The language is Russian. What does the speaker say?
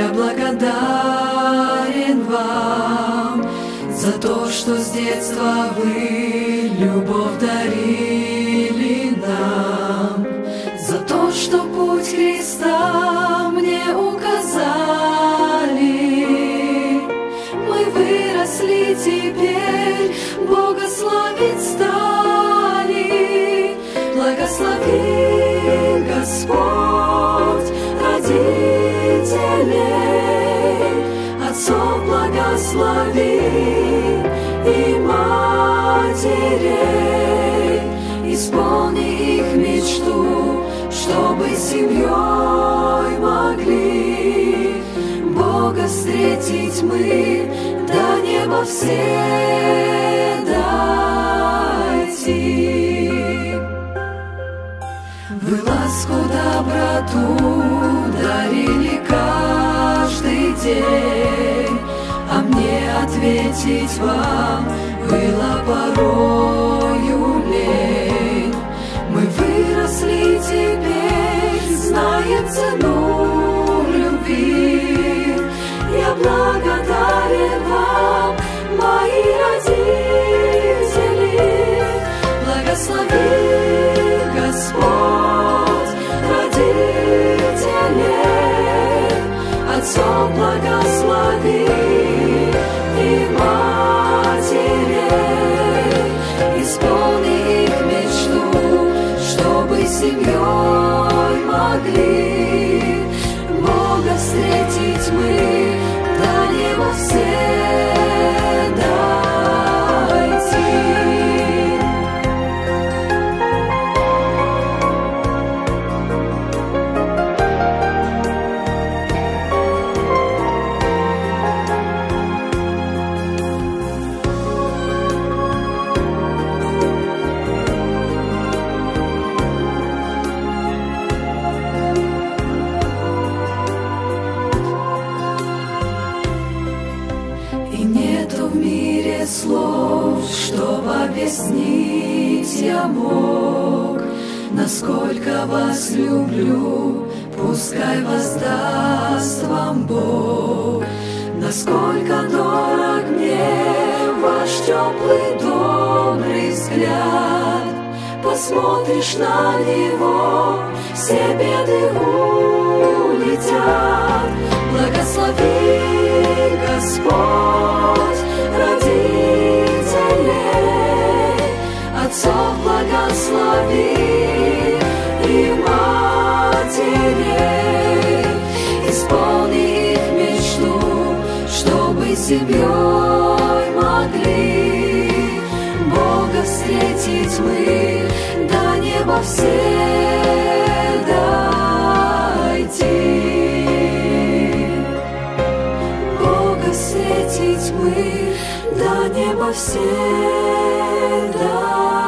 Я благодарен вам за то, что с детства вы любовь дарили нам, за то, что путь Христа мне указали. Мы выросли теперь, Бога славить стали. Благослови, Господь, родителей, отцов благослови и матерей. Исполни их мечту, чтобы семьей могли Бога встретить мы, до неба все дойти. Вы ласку, доброту дарили каждый день, а мне ответить вам было порою лень. Мы выросли теперь, знаем цену любви. Я благодарен вам, мои родители. Благослови, Господь, родителей, отцов благослови и матерей. Исполни их мечту, чтобы семьей могли Бога встретить мы, до неба все дойти. Слов, чтоб объяснить я мог, насколько вас люблю, пускай воздаст вам Бог. Насколько дорог мне ваш теплый добрый взгляд, посмотришь на него, все беды улетят. Благослови, Господь, родителей, отцов благослови и матерей. Исполни их мечту, чтобы семьей могли Бога встретить мы, до неба все дойти. Встретить мы, до неба все дойти.